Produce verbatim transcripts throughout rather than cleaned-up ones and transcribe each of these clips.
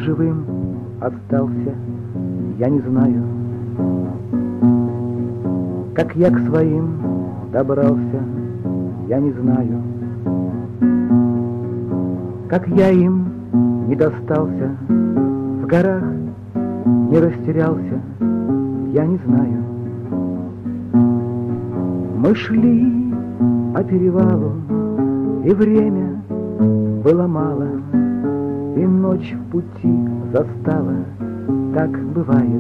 живым остался, я не знаю. Как я к своим добрался, я не знаю. Как я им не достался, в горах не растерялся, я не знаю. Мы шли по перевалу, и время было мало, и ночь в пути застала, так бывает.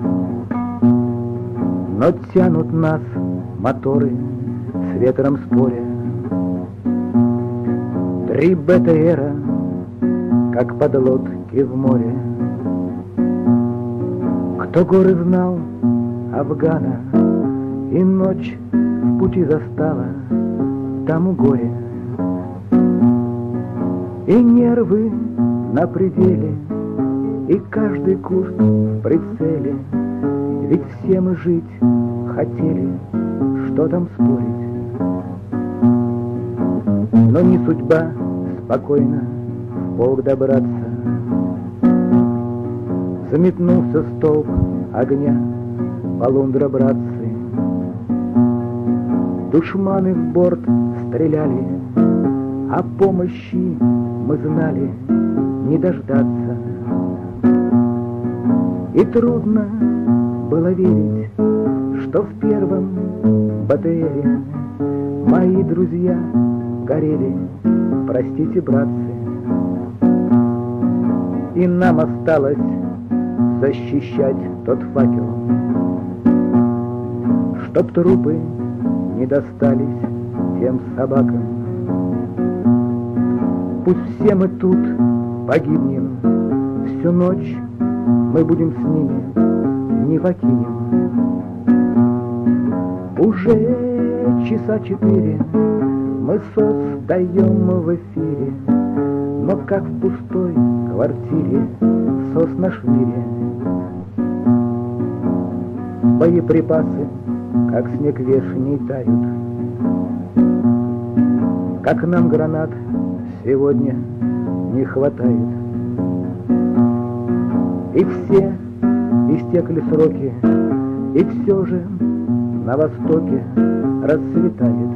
Но тянут нас моторы с ветром споря. Три БТРа, как подлодки в море. Кто горы знал Афгана, и ночь в пути застала, тому горе. И нервы на пределе, и каждый куст в прицеле. Ведь все мы жить хотели, что там спорить. Но не судьба спокойно в полк добраться. Заметнулся столб огня, полундра братцы. Душманы в борт стреляли, а помощи мы знали не дождаться. И трудно было верить, что в первом БТРе мои друзья горели, простите, братцы. И нам осталось защищать тот факел, чтоб трупы не достались тем собакам. Пусть все мы тут погибнем, всю ночь мы будем с ними, не покинем. Уже часа четыре мы СОС даем в эфире, но как в пустой квартире СОС наш в мире. Боеприпасы, как снег вешней, тают. Как нам гранат сегодня не хватает. И все истекли сроки, и все же на востоке расцветает.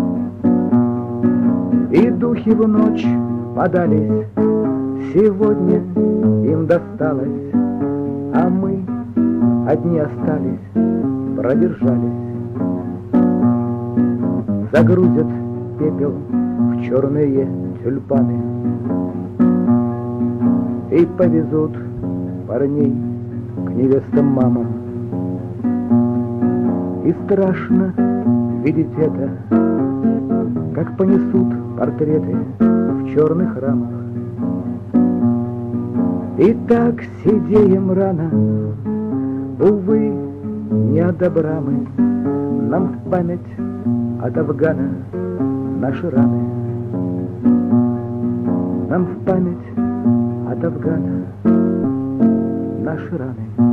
И духи в ночь подались, сегодня им досталось, а мы одни остались, продержались. Загрузят пепел в черные тюльпаны и повезут парней к невестам мамам. И страшно видеть это, как понесут портреты в черных рамах. И так сидеем рано, увы, не от добра мы, нам в память от Афгана наши раны. Нам в память от Афгана наши раны.